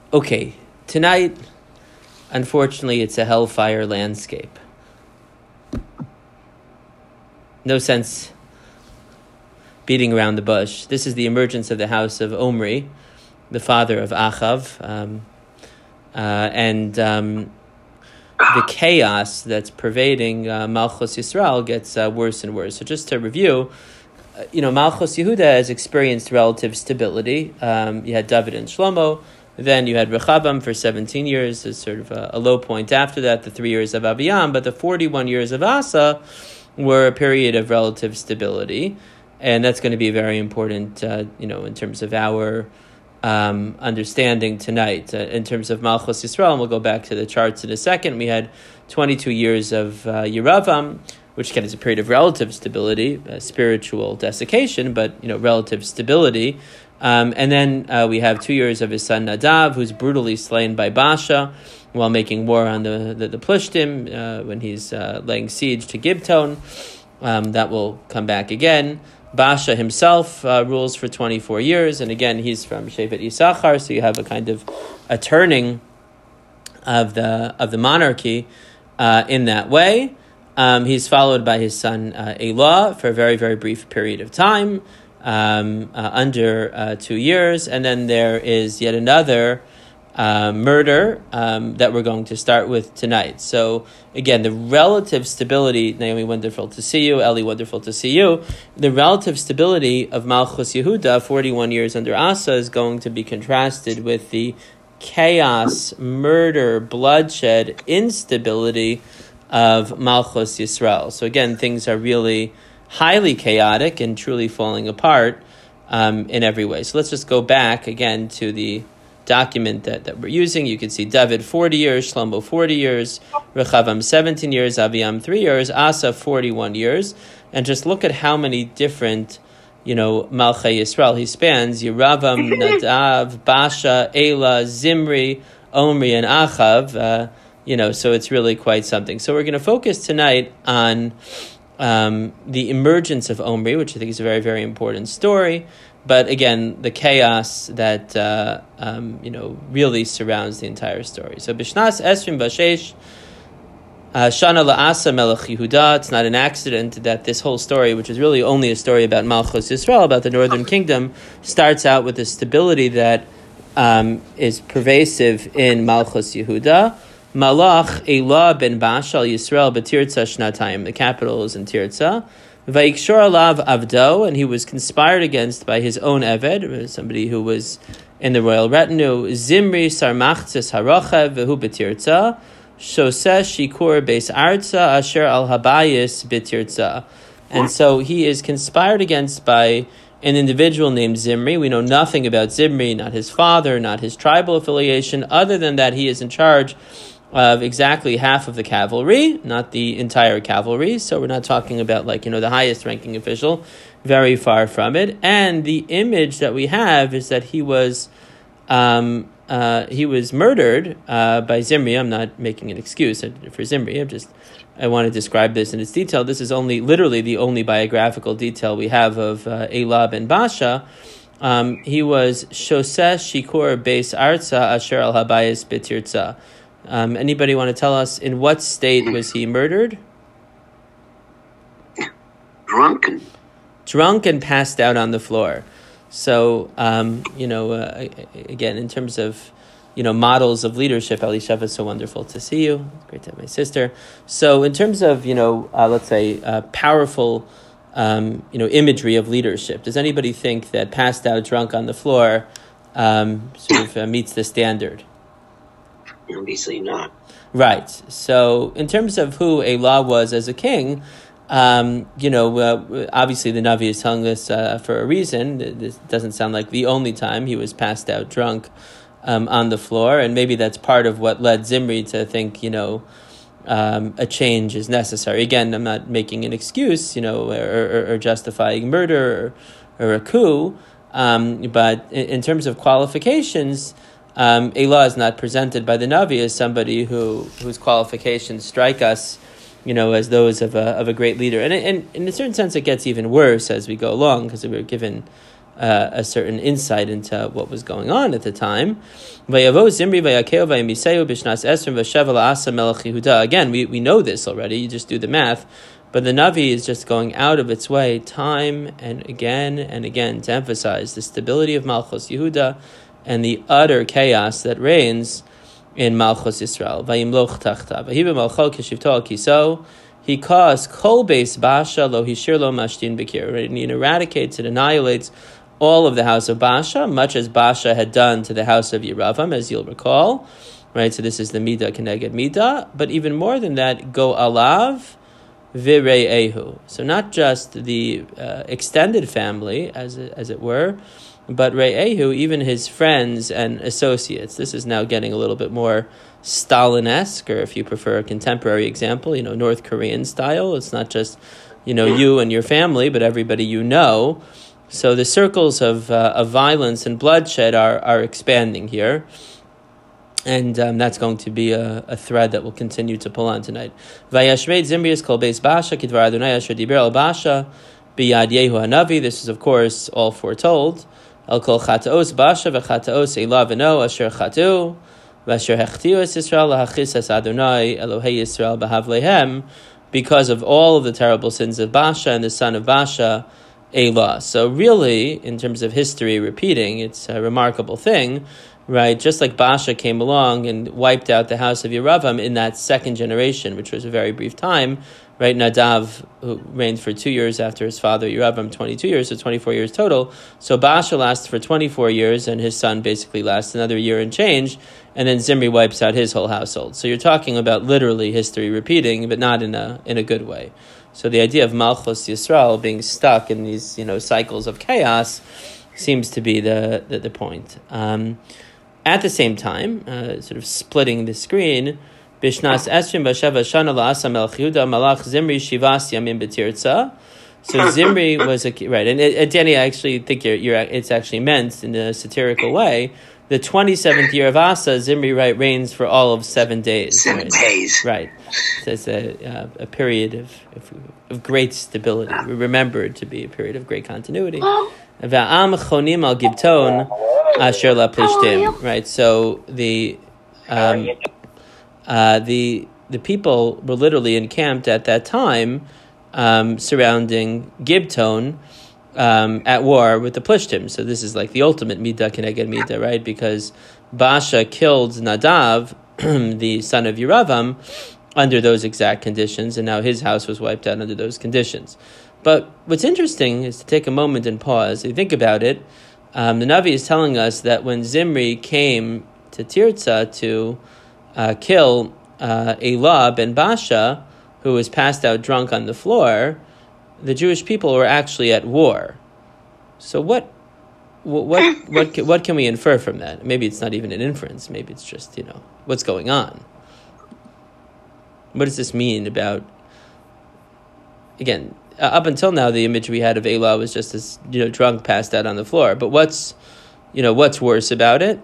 Okay, tonight, unfortunately, it's a hellfire landscape. No sense beating around the bush. This is the emergence of the house of Omri, the father of Achav, and the chaos that's pervading Malchus Yisrael gets worse and worse. So just to review, Malchus Yehuda has experienced relative stability. You had David and Shlomo. Then you had Rechavam for 17 years as sort of a low point after that, the 3 years of Abiyam. But the 41 years of Asa were a period of relative stability. And that's going to be very important, in terms of our understanding tonight. In terms of Malchus Yisrael, and we'll go back to the charts in a second, we had 22 years of Yeravam, which again is a period of relative stability, spiritual desiccation, but relative stability. And then we have 2 years of his son Nadav, who's brutally slain by Baasha while making war on the Plishtim when he's laying siege to Gibton. That will come back again. Baasha himself rules for 24 years, and again he's from Shevet Yisachar, so you have a kind of a turning of the monarchy in that way. He's followed by his son Elah for a very, very brief period of time. Under 2 years, and then there is yet another murder that we're going to start with tonight. So again, the relative stability, Naomi, wonderful to see you, Eli, wonderful to see you. The relative stability of Malchus Yehuda, 41 years under Asa, is going to be contrasted with the chaos, murder, bloodshed, instability of Malchus Yisrael. So again, things are really highly chaotic and truly falling apart in every way. So let's just go back again to the document that we're using. You can see David 40 years, Shlomo 40 years, Rechavam 17 years, Abiyam 3 years, Asa 41 years. And just look at how many different, Malchei Yisrael he spans. Yeravam, Nadav, Baasha, Elah, Zimri, Omri, and Achav. So it's really quite something. So we're going to focus tonight on the emergence of Omri, which I think is a very, very important story. But again, the chaos that, really surrounds the entire story. So, Bishnas Esrim Bashesh, Shana La'asa Melech Yehuda. It's not an accident that this whole story, which is really only a story about Malchus Yisrael, about the northern kingdom, starts out with the stability that is pervasive in Malchus Yehuda. Malach Elah ben Baasha Yisrael b'Tirza Shnatayim. The capital is in Tirza. Vaikshor alav avdo, and he was conspired against by his own Eved, somebody who was in the royal retinue. Zimri sarmachtzis harochev v'hu b'Tirza. Shoseh shikur beis arza asher al habayis b'Tirza. And so he is conspired against by an individual named Zimri. We know nothing about Zimri, not his father, not his tribal affiliation, other than that he is in charge of exactly half of the cavalry, not the entire cavalry. So we're not talking about the highest ranking official, very far from it. And the image that we have is that he was murdered by Zimri. I'm not making an excuse for Zimri. I want to describe this in its detail. This is literally the only biographical detail we have of Elah ben Baasha. He was Shoseh Shikur Beis Arza Asher al Habayis B'Tirza. Anybody want to tell us in what state was he murdered? Drunk and passed out on the floor. So, again, in terms of, models of leadership, Elisheva is so wonderful to see you. Great to have my sister. So in terms of, let's say, powerful, imagery of leadership, does anybody think that passed out drunk on the floor meets the standard? Obviously not. Right. So in terms of who Elah was as a king, obviously the Navi is telling us for a reason. This doesn't sound like the only time he was passed out drunk on the floor, and maybe that's part of what led Zimri to think, a change is necessary. Again, I'm not making an excuse, or justifying murder or a coup, but in terms of qualifications, Elah is not presented by the Navi as somebody whose qualifications strike us, as those of a great leader. And in a certain sense, it gets even worse as we go along, because we're given a certain insight into what was going on at the time. Again, we know this already. You just do the math. But the Navi is just going out of its way time and again to emphasize the stability of Malchus Yehuda and the utter chaos that reigns in Malchus Yisrael. He caused kol beis Basha lo hishir lo mashtin bekir. And he eradicates, it annihilates all of the house of Basha, much as Basha had done to the house of Yeravam, as you'll recall. Right, so this is the Midah Keneged Midah. But even more than that, go alav Vire'ehu. So not just the extended family, as it were, but Re'ehu, even his friends and associates. This is now getting a little bit more Stalin-esque, or if you prefer a contemporary example, North Korean style. It's not just, you and your family, but everybody you know. So the circles of violence and bloodshed are expanding here. And that's going to be a thread that we'll continue to pull on tonight. Vayashmed Zimri is kol beis Basha kidvar Adonai asher diber al Basha biyad Yehu hanavi. This is, of course, all foretold. El kol chataos Basha v'chataos Elah v'no asher chatu v'asher hechtiu es Yisrael lahachis es Adonai Elohei Yisrael b'havlehem, because of all of the terrible sins of Basha and the son of Basha, Elah. So really, in terms of history repeating, it's a remarkable thing. Right, just like Basha came along and wiped out the house of Yeravam in that second generation, which was a very brief time, right? Nadav, who reigned for 2 years after his father Yeravam, 22 years, so 24 years total. So Basha lasts for 24 years, and his son basically lasts another year and change, and then Zimri wipes out his whole household. So you're talking about literally history repeating, but not in a good way. So the idea of Malchus Yisrael being stuck in these cycles of chaos seems to be the point. At the same time, sort of splitting the screen, Bishnas Esrim Basheva Shana La'asa Melech Yehuda Malach Zimri Shivas Yamim B'Tirza. So Zimri was right, and Danny, I actually think it's actually meant in a satirical way. The 27th year of Asa, Zimri reigns for all of 7 days. 7 days. Right. So it's a period of great stability. We remember it to be a period of great continuity. Va'am chonim al Gibton asher la plishtim. Right. So the people were literally encamped at that time surrounding Gibton at war with the Plishtim. So this is like the ultimate Midah Keneged Midah, right? Because Basha killed Nadav, the son of Yeravam, under those exact conditions, and now his house was wiped out under those conditions. But what's interesting is to take a moment and pause. If you think about it, the Navi is telling us that when Zimri came to Tirza to kill Elah ben Basha, who was passed out drunk on the floor, the Jewish people were actually at war. So what can we infer from that? Maybe it's not even an inference. Maybe it's just, what's going on. What does this mean about, again, up until now, the image we had of Elah was just this, drunk, passed out on the floor. But what's worse about it?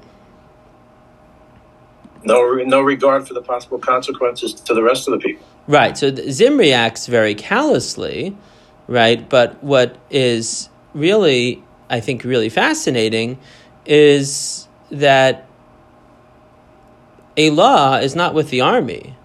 No regard for the possible consequences to the rest of the people. Right. So Zimri acts very callously, right? But what is really, I think, really fascinating is that Elah is not with the army,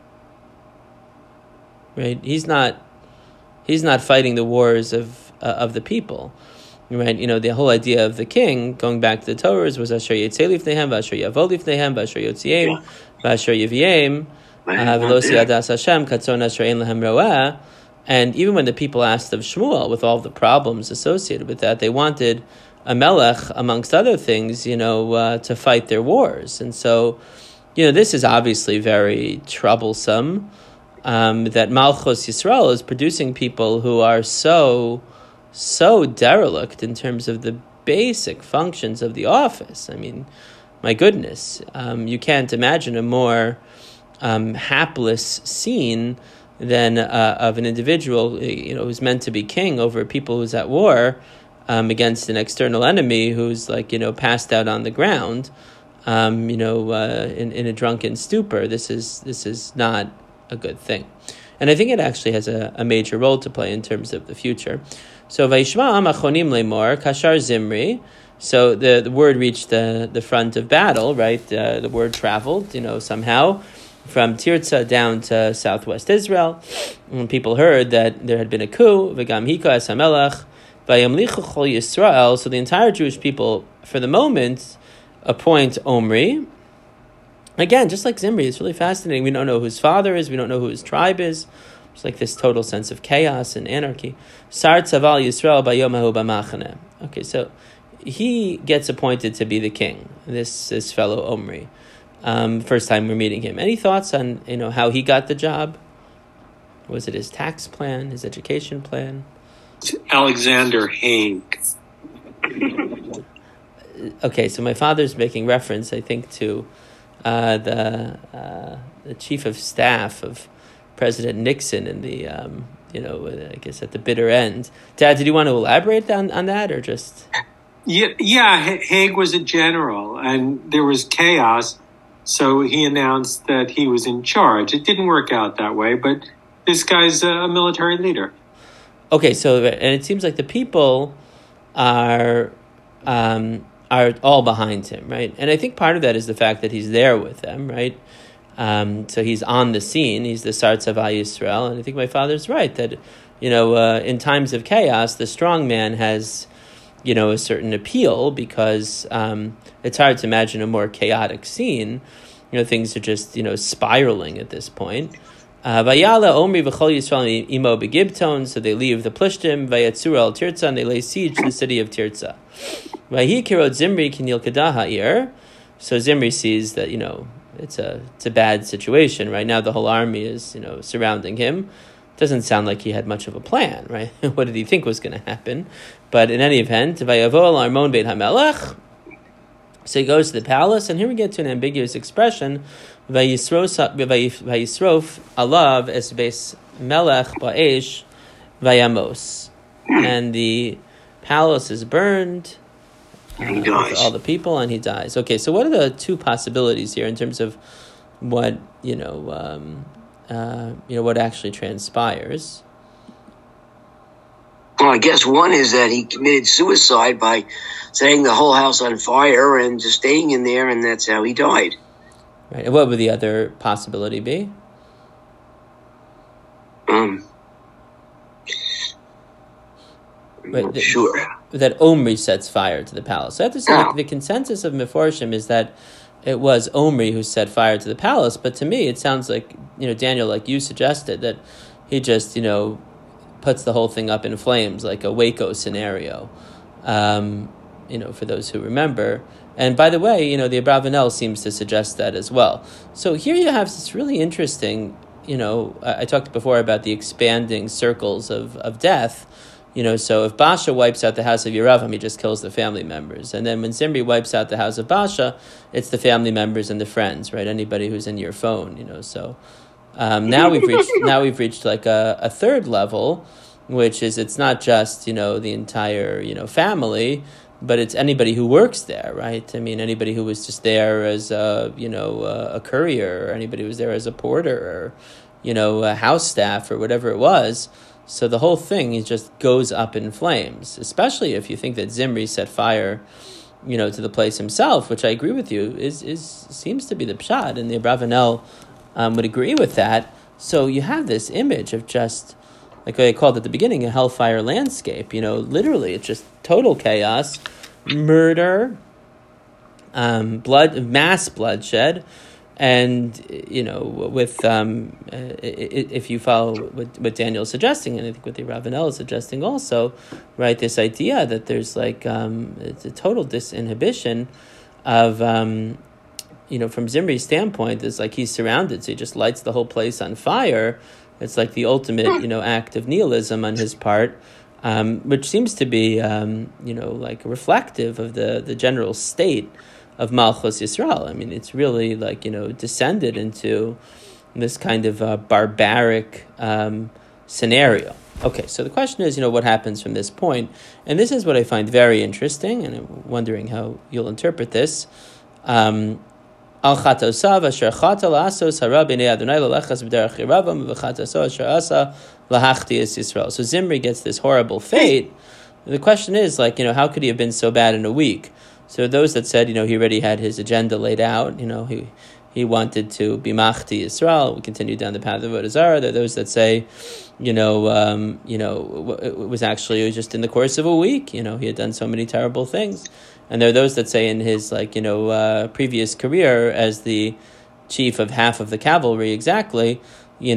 right? He's not fighting the wars of the people, right? The whole idea of the king, going back to the Torahs, was Asher Yetzei Lifneihem, V'Asher Yavo Lifneihem, V'Asher Yotziim, V'Asher Yiviem, V'Lo Siyadas Hashem, Katzon Asher Ein Lahem Roeh. And even when the people asked of Shmuel, with all the problems associated with that, they wanted a melech, amongst other things, to fight their wars. And so, this is obviously very troublesome. That Malchus Yisrael is producing people who are so derelict in terms of the basic functions of the office. I mean, my goodness, you can't imagine a more hapless scene than of an individual, who's meant to be king over people who's at war against an external enemy who's passed out on the ground, in a drunken stupor. This is not a good thing. And I think it actually has a major role to play in terms of the future. So Vaishma Machonim Lemor Kashar Zimri. So the word reached the front of battle, right? The word traveled, somehow from Tirzah down to southwest Israel. And people heard that there had been a coup. V'gam hika es hamelach vayamlichu chol Yisrael. So the entire Jewish people, for the moment, appoint Omri. Again, just like Zimri, it's really fascinating. We don't know who his father is. We don't know who his tribe is. It's like this total sense of chaos and anarchy. Sar tzaval Yisrael bayom hahu b'machaneh. Okay, so he gets appointed to be the king. This fellow Omri. First time we're meeting him. Any thoughts on how he got the job? Was it his tax plan, his education plan? Alexander Haig. Okay, so my father's making reference, I think, to the chief of staff of President Nixon in the, I guess at the bitter end. Dad, did you want to elaborate on that or just? Yeah, Haig was a general and there was chaos. So he announced that he was in charge. It didn't work out that way, but this guy's a military leader. Okay, so and it seems like the people are all behind him, right? And I think part of that is the fact that he's there with them, right? So he's on the scene. He's the Sar Tzava Yisrael, and I think my father's right that in times of chaos, the strong man has a certain appeal because it's hard to imagine a more chaotic scene. Things are just spiraling at this point. Vayala Omri v'chol Yisrael imo begibton, so they leave the Plishtim. Vayatzur al Tirzah, and they lay siege to the city of Tirzah. Vahi kirot Zimri kinil kadah ha'ir. So Zimri sees that it's a bad situation right now. The whole army is surrounding him. Doesn't sound like he had much of a plan, right? What did he think was going to happen? But in any event, Vayavo al Armon Beit HaMelech. So he goes to the palace, and here we get to an ambiguous expression. Vayisrof alav es beis melech ba'esh vayamos. And the palace is burned He dies. with all the people, and he dies. Okay, so what are the two possibilities here in terms of what, what actually transpires? Well, I guess one is that he committed suicide by setting the whole house on fire and just staying in there, and that's how he died. Right. And what would the other possibility be? I'm not sure. That Omri sets fire to the palace. So I have to say, the consensus of Meforshim is that it was Omri who set fire to the palace. But to me, it sounds like, Daniel, like you suggested, that he just, puts the whole thing up in flames, like a Waco scenario, for those who remember. And by the way, the Abravanel seems to suggest that as well. So here you have this really interesting, I talked before about the expanding circles of death. So if Baasha wipes out the house of Yeravam, he just kills the family members. And then when Zimri wipes out the house of Baasha, it's the family members and the friends, right? Anybody who's in your phone, so... Now we've reached like a third level, which is it's not just the entire family, but it's anybody who works there, right? I mean, anybody who was just there as a courier, or anybody who was there as a porter, or a house staff, or whatever it was. So the whole thing just goes up in flames, especially if you think that Zimri set fire to the place himself, which I agree with you seems to be the pshat, and the Abravanel would agree with that. So you have this image of just, like I called at the beginning, a hellfire landscape. Literally, it's just total chaos, murder, mass bloodshed, and with if you follow what Daniel's suggesting, and I think what the Ravanel is suggesting also, right? This idea that there's like it's a total disinhibition of. From Zimri's standpoint, it's like he's surrounded, so he just lights the whole place on fire. It's like the ultimate, act of nihilism on his part, which seems to be, like reflective of the general state of Malchus Yisrael. I mean, it's really like, descended into this kind of barbaric scenario. Okay, so the question is, what happens from this point? And this is what I find very interesting, and I'm wondering how you'll interpret this. Al chatosav asher chata la'asos hara b'nei Adonai l'lechas b'derech Yeravam v'chataso asher asa lahachti es Yisrael. So Zimri gets this horrible fate. The question is, how could he have been so bad in a week? So those that said, he already had his agenda laid out. He wanted to be machti Yisrael. We continue down the path of Avodah Zarah. There are those that say, it was just in the course of a week. He had done so many terrible things. And there are those that say in his previous career as the chief of half of the cavalry, exactly, he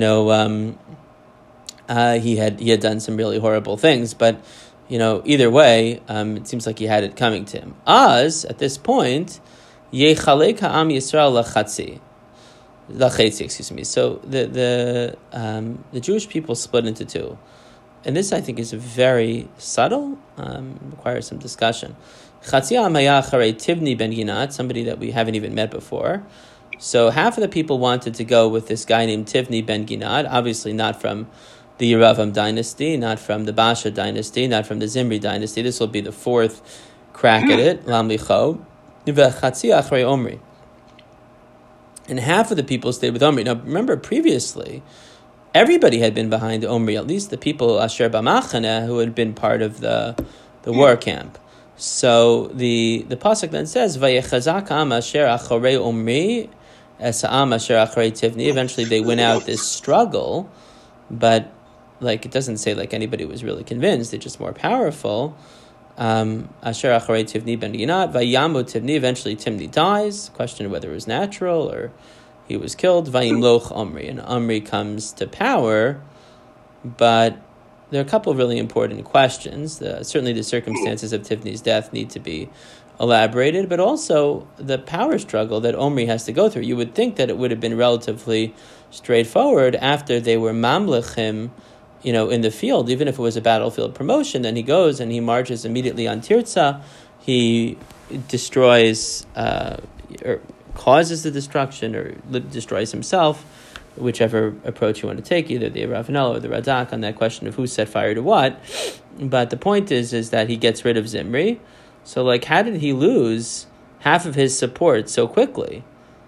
had done some really horrible things. But either way, it seems like he had it coming to him. At this point, Yechalek ha'am Yisrael lachetzi, excuse me. So the Jewish people split into two. And this, I think, is very subtle, requires some discussion. Chatzi ha'am haya acharei Tivni ben Ginat, somebody that we haven't even met before. So half of the people wanted to go with this guy named Tivni ben Ginat, obviously not from the Yeravam dynasty, not from the Basha dynasty, not from the Zimri dynasty. This will be the fourth crack at it, Lam Licho. Omri. And half of the people stayed with Omri. Now, remember, previously, everybody had been behind Omri, at least the people, Asher B'machane, who had been part of the war camp. So the pasuk then says, Vayechazak am asher acharei Omri, es ha'am asher acharei Tivni. Eventually, they win out this struggle, but it doesn't say anybody was really convinced. They're just more powerful. Asher acharei Tivni ben Ginat, vayamu Tivni. Eventually, Tivni dies. Question of whether it was natural or he was killed. Vayimloch Omri, and Omri comes to power. But there are a couple of really important questions. Certainly, the circumstances of Tivni's death need to be elaborated, but also the power struggle that Omri has to go through. You would think that it would have been relatively straightforward after they were mamlech him, in the field, even if it was a battlefield promotion. Then he goes and he marches immediately on Tirzah. He destroys, or causes the destruction, or destroys himself, whichever approach you want to take, either the Ravanel or the Radak, on that question of who set fire to what. But the point is that he gets rid of Zimri. So, how did he lose half of his support so quickly?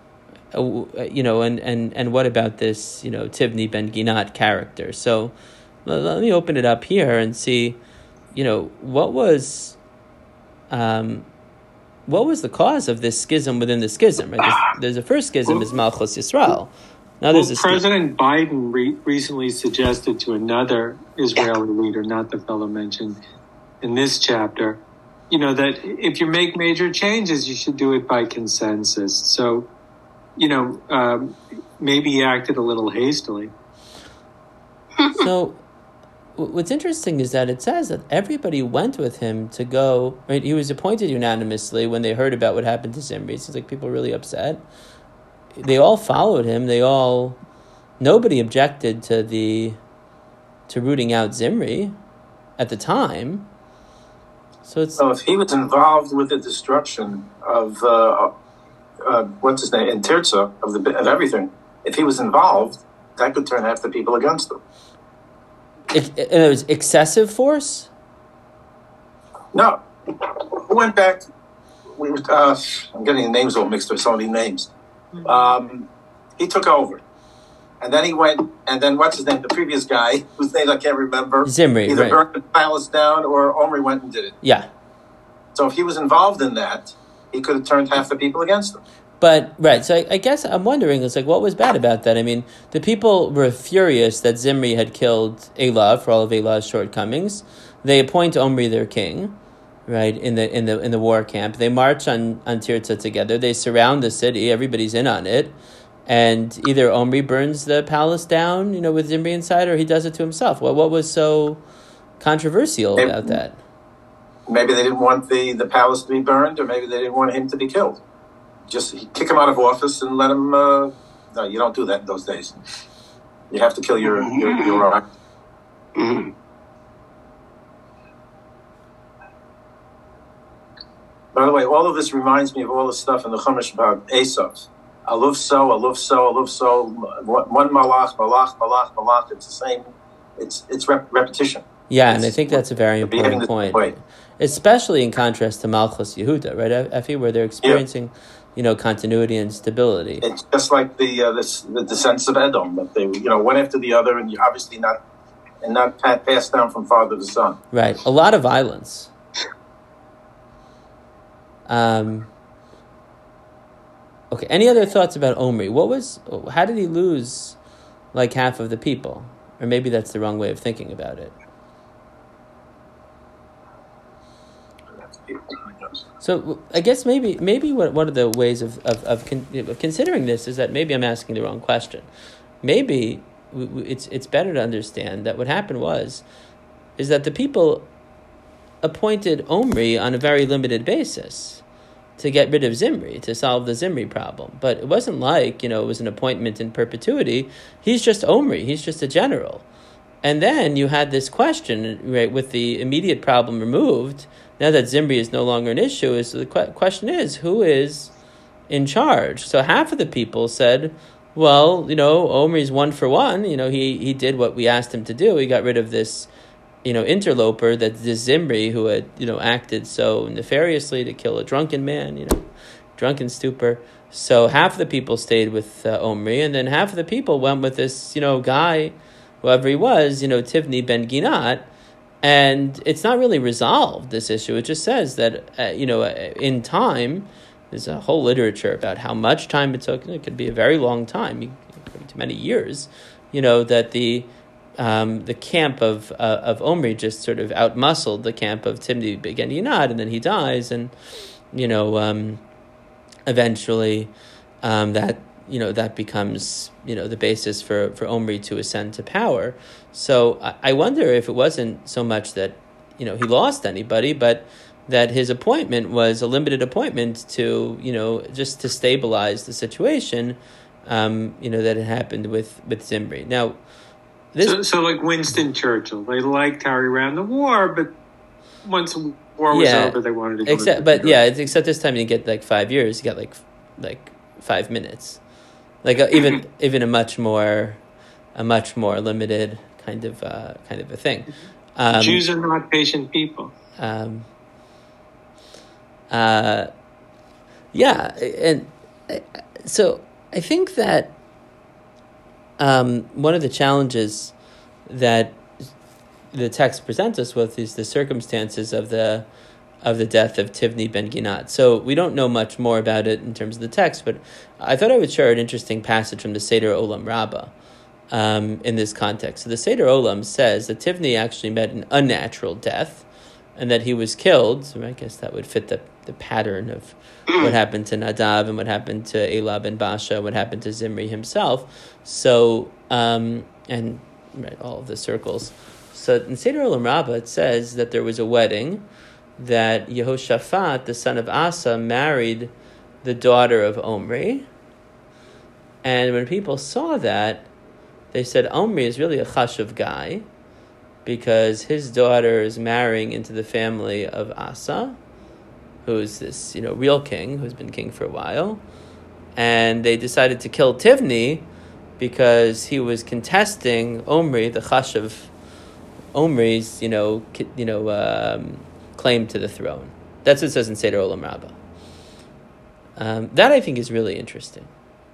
And what about this, Tivni ben Ginat character? So, let me open it up here and see, what was the cause of this schism within the schism? Right? There's the first schism is Malchus Yisrael. Now there's President Biden recently suggested to another Israeli leader, not the fellow mentioned in this chapter, that if you make major changes, you should do it by consensus. So, maybe he acted a little hastily. So, what's interesting is that it says that everybody went with him to go, right? He was appointed unanimously when they heard about what happened to Zimri. It seems like people were really upset. They all followed him. Nobody objected to rooting out Zimri at the time. So if he was involved with the destruction of what's his name in Tirzah of everything, if he was involved, that could turn half the people against him. It was excessive force? No. We went back. I'm getting the names all mixed up, so many names. He took over. And then he went, and then what's his name? The previous guy, whose name I can't remember. Zimri, either right. burned the palace down or Omri went and did it. Yeah. So if he was involved in that, he could have turned half the people against him. But, right, so I guess I'm wondering, what was bad about that? I mean, the people were furious that Zimri had killed Elah for all of Elah's shortcomings. They appoint Omri their king, right, in the war camp. They march on Tirzah together. They surround the city. Everybody's in on it. And either Omri burns the palace down, with Zimri inside, or he does it to himself. What was so controversial about that? Maybe they didn't want the palace to be burned, or maybe they didn't want him to be killed. Just kick him out of office and let him. No, you don't do that in those days. You have to kill your Mm-hmm. By the way, all of this reminds me of all the stuff in the Chumash about Esav. Aluf so. One malach. It's the same. It's repetition. Yeah, and I think that's a very important point. Especially in contrast to Malchus Yehuda, right, Effie, where they're experiencing, continuity and stability. It's just like the descendants of Edom, that they one after the other, and you obviously not passed down from father to son. Right, a lot of violence. Okay. Any other thoughts about Omri? How did he lose like half of the people? Or maybe that's the wrong way of thinking about it. So I guess maybe one of the ways of considering this is that maybe I'm asking the wrong question. Maybe it's better to understand that what happened is that the people appointed Omri on a very limited basis to get rid of Zimri, to solve the Zimri problem. But it wasn't like, it was an appointment in perpetuity. He's just Omri. He's just a general. And then you had this question, right, with the immediate problem removed. Now that Zimri is no longer an issue, the question is, who is in charge? So half of the people said, well, Omri's one for one. He did what we asked him to do. He got rid of this interloper, that this Zimri who had, acted so nefariously to kill a drunken man, drunken stupor. So half of the people stayed with Omri, and then half of the people went with this, guy, whoever he was, Tivni ben Ginat, and it's not really resolved, this issue. It just says that, in time, there's a whole literature about how much time it took. It could be a very long time, to many years, that the camp of Omri just sort of outmuscled the camp of Tivni ben Ginat, and then he dies, and eventually that becomes the basis for Omri to ascend to power. So I wonder if it wasn't so much that he lost anybody, but that his appointment was a limited appointment to just to stabilize the situation that had happened with Zimri. Now. So like Winston Churchill, they liked Harry ran the war, but once the war was over, they wanted to go except this time you get like 5 years, you got like 5 minutes, like even a much more limited kind of a thing. Jews are not patient people. And so I think that one of the challenges that the text presents us with is the circumstances of the death of Tivni ben Ginat. So we don't know much more about it in terms of the text, but I thought I would share an interesting passage from the Seder Olam Rabbah in this context. So the Seder Olam says that Tivni actually met an unnatural death, and that he was killed. So I guess that would fit the pattern of what happened to Nadav and what happened to Elab and Basha, what happened to Zimri himself. So, all of the circles. So in Seder Olam Rabbah, it says that there was a wedding, that Yehoshaphat, the son of Asa, married the daughter of Omri. And when people saw that, they said Omri is really a chashuv guy, because his daughter is marrying into the family of Asa, who's this, real king, who's been king for a while. And they decided to kill Tivni because he was contesting Omri, the chashuv, Omri's, claim to the throne. That's what it says in Seder Olam Rabbah. That I think is really interesting.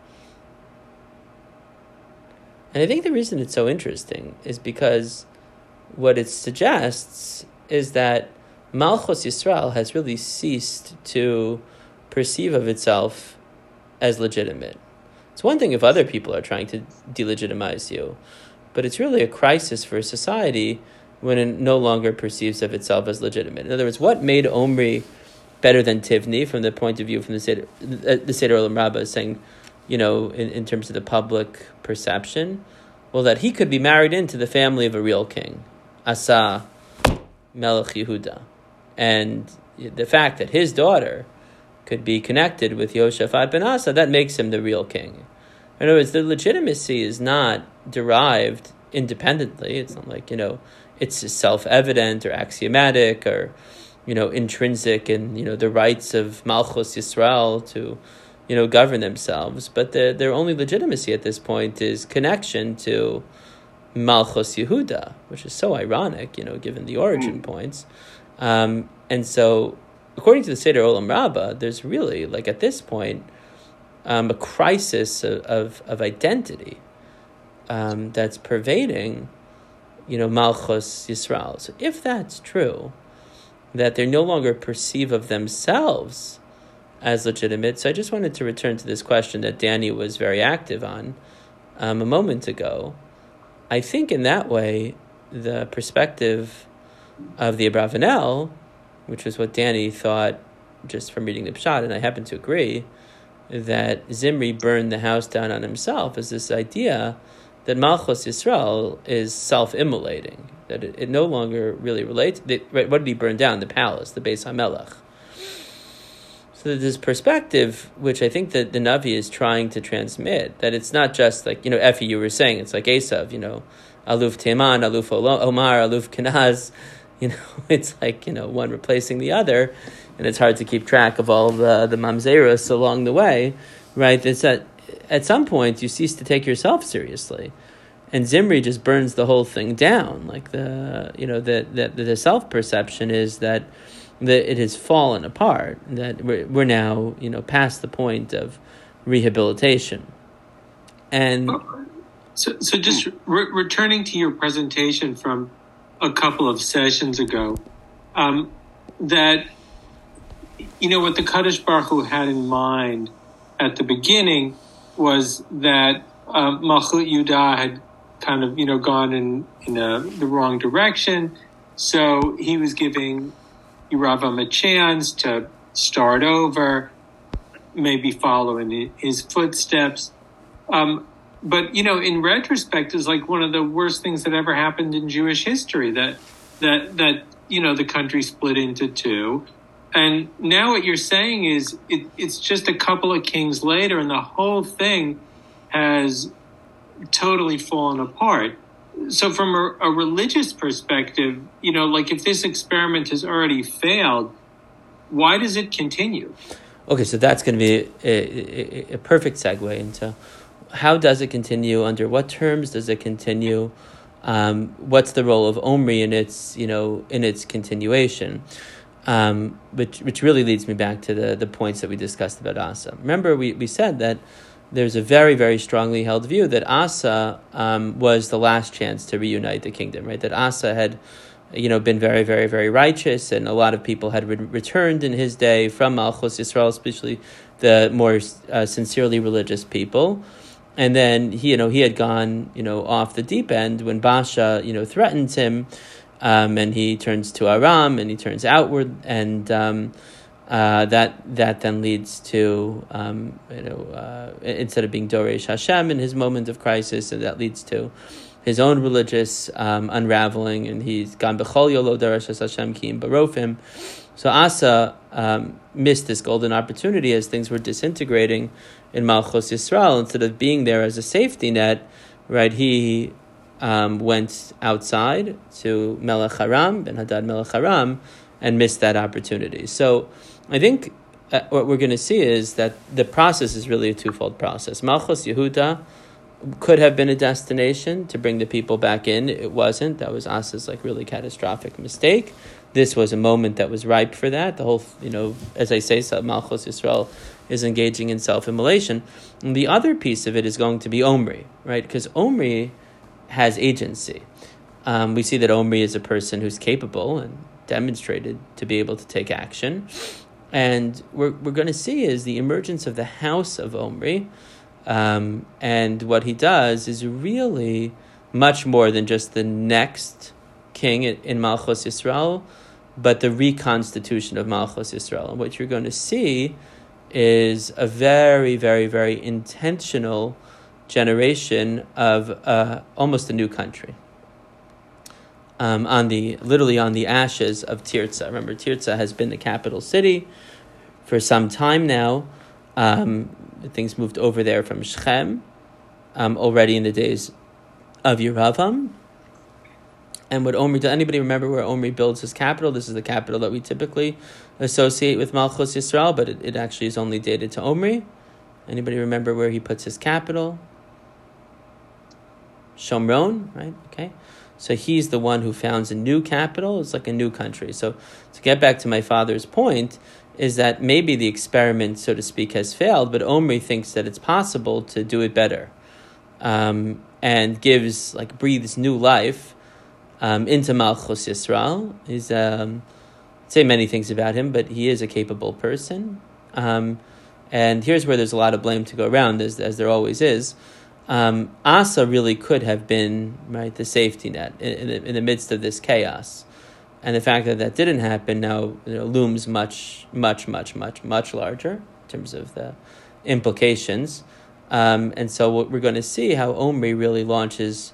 And I think the reason it's so interesting is because what it suggests is that Malchus Yisrael has really ceased to perceive of itself as legitimate. It's one thing if other people are trying to delegitimize you, but it's really a crisis for a society when it no longer perceives of itself as legitimate. In other words, what made Omri better than Tivni from the point of view from the Seder Olam Rabbah is saying, in terms of the public perception? Well, that he could be married into the family of a real king, Asa Melech Yehuda. And the fact that his daughter could be connected with Yehoshaphat ben Asa, that makes him the real king. In other words, the legitimacy is not derived independently. It's not like, it's self-evident or axiomatic or, intrinsic in, the rights of Malchus Yisrael to, govern themselves. But their only legitimacy at this point is connection to Malchus Yehuda, which is so ironic, given the origin points. And so, according to the Seder Olam Rabbah, there's really, at this point, a crisis of identity that's pervading, Malchus Yisrael. So if that's true, that they no longer perceive of themselves as legitimate. So I just wanted to return to this question that Danny was very active on a moment ago. I think in that way, the perspective of the Abravanel, which was what Danny thought just from reading the Pshat, and I happen to agree, that Zimri burned the house down on himself, is this idea that Malchus Yisrael is self-immolating, that it no longer really relates. What did he burn down? The palace, the Beis HaMelech. So there's this perspective, which I think that the Navi is trying to transmit, that it's not just like, Effie, you were saying, it's like Esav, Aluf Teman, Aluf Omar, Aluf Kenaz, it's like, one replacing the other, and it's hard to keep track of all the mamzeros along the way, right? It's that at some point you cease to take yourself seriously. And Zimri just burns the whole thing down. Like the self-perception is that it has fallen apart, that we're now, past the point of rehabilitation. And so just returning to your presentation from a couple of sessions ago, that, what the Kadosh Baruch Hu had in mind at the beginning was that Malchut Yehuda had kind of, gone in the wrong direction. So he was giving Yeravam a chance to start over, maybe follow in his footsteps. But, in retrospect, is like one of the worst things that ever happened in Jewish history, that the country split into two. And now what you're saying is it's just a couple of kings later and the whole thing has totally fallen apart. So from a religious perspective, like if this experiment has already failed, why does it continue? Okay, so that's going to be a perfect segue into how does it continue, under what terms does it continue, what's the role of Omri in its continuation. Which really leads me back to the points that we discussed about Asa. Remember, we said that there's a very, very strongly held view that Asa was the last chance to reunite the kingdom, right? That Asa had, been very, very, very righteous, and a lot of people had returned in his day from Malchus Yisrael, especially the more sincerely religious people. And then he had gone, off the deep end when Baasha, threatened him. And he turns to Aram, and he turns outward, and that then leads to instead of being Doresh Hashem in his moment of crisis, and that leads to his own religious unraveling, and he's gone b'chol yolo Doresh Hashem kiim barofim. So Asa missed this golden opportunity as things were disintegrating in Malchus Yisrael. Instead of being there as a safety net, right? He went outside to Melech Haram, Ben Hadad Melech Haram, and missed that opportunity. So I think what we're going to see is that the process is really a twofold process. Malchus Yehuda could have been a destination to bring the people back in. It wasn't. That was Asa's really catastrophic mistake. This was a moment that was ripe for that. The whole, as I say, Malchus Yisrael is engaging in self-immolation. And the other piece of it is going to be Omri, right? Because Omri has agency. We see that Omri is a person who's capable and demonstrated to be able to take action. And we're going to see is the emergence of the house of Omri. And what he does is really much more than just the next king in Malchus Yisrael, but the reconstitution of Malchus Yisrael. And what you're going to see is a very, very, very intentional generation of almost a new country. Literally on the ashes of Tirzah. Remember, Tirzah has been the capital city for some time now. Things moved over there from Shechem already in the days of Yeravam. And what Omri, does anybody remember where Omri builds his capital? This is the capital that we typically associate with Malchus Yisrael, but it actually is only dated to Omri. Anybody remember where he puts his capital? Shomron, right? Okay. So he's the one who founds a new capital. It's like a new country. So to get back to my father's point, is that maybe the experiment, so to speak, has failed, but Omri thinks that it's possible to do it better, and breathes new life into Malchus Yisrael. He's say many things about him, but he is a capable person. And here's where there's a lot of blame to go around, as there always is. Asa really could have been, right, the safety net in the midst of this chaos, and the fact that didn't happen now looms much larger in terms of the implications. And so what we're going to see how Omri really relaunches.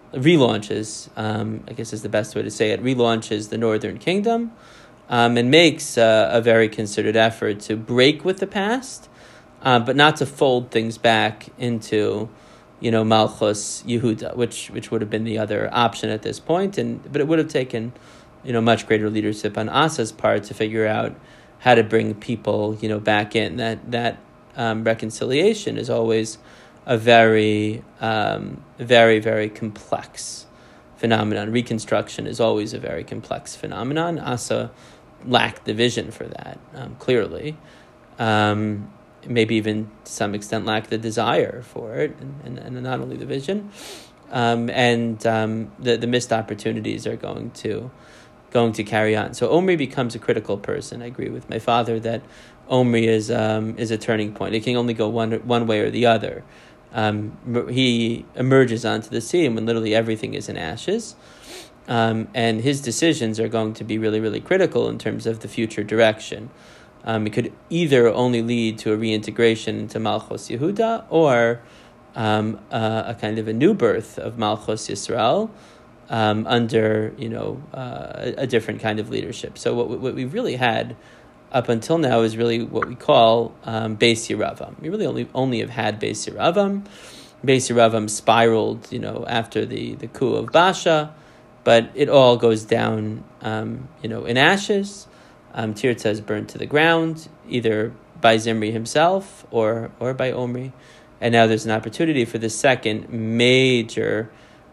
I guess is the best way to say it. Relaunches the northern kingdom, and makes a very concerted effort to break with the past, but not to fold things back into Malchus Yehuda, which would have been the other option at this point, but it would have taken much greater leadership on Asa's part to figure out how to bring people back in. That reconciliation is always a very very, very complex phenomenon. Reconstruction is always a very complex phenomenon. Asa lacked the vision for that, clearly. Maybe even to some extent lack the desire for it, and not only the vision, and the missed opportunities are going to carry on. So Omri becomes a critical person. I agree with my father that Omri is a turning point. It can only go one way or the other. He emerges onto the scene when literally everything is in ashes, and his decisions are going to be really, really critical in terms of the future direction. It could either only lead to a reintegration into Malchus Yehuda, or a kind of a new birth of Malchus Yisrael under a different kind of leadership. So what we really had up until now is really what we call Beis Yeravam. We really only have had Beis Yeravam. Beis Yeravam spiraled, after the coup of Baasha, but it all goes down, in ashes. Tirza is burned to the ground, either by Zimri himself or by Omri. And now there's an opportunity for the second major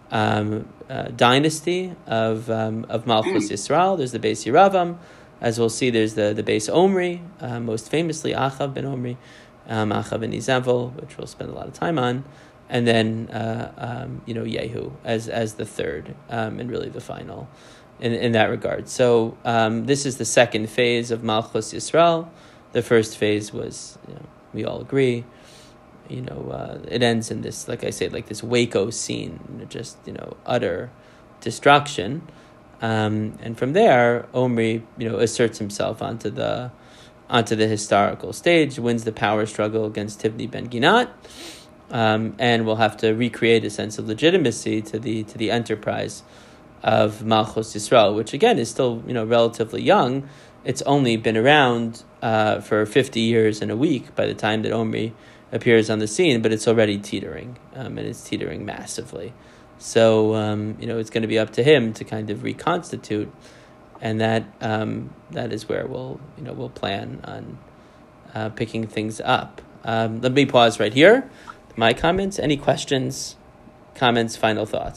dynasty of Malchus Yisrael. There's the Beis Yeravam. As we'll see, there's the Beis Omri, most famously Achav ben Omri, Achav ben Izavol, which we'll spend a lot of time on, and then Yehu as the third, and really the final in that regard. So this is the second phase of Malchus Yisrael. The first phase was, we all agree, it ends in this, like I say, like this Waco scene, just utter destruction. And from there, Omri, asserts himself onto the historical stage, wins the power struggle against Tivni ben Ginat, and will have to recreate a sense of legitimacy to the enterprise of Malchus Yisrael, which again is still relatively young. It's only been around for 50 years and a week by the time that Omri appears on the scene, but it's already teetering, and it's teetering massively. So it's going to be up to him to kind of reconstitute, and that is where we'll plan on picking things up. Let me pause right here. My comments. Any questions, comments, final thoughts?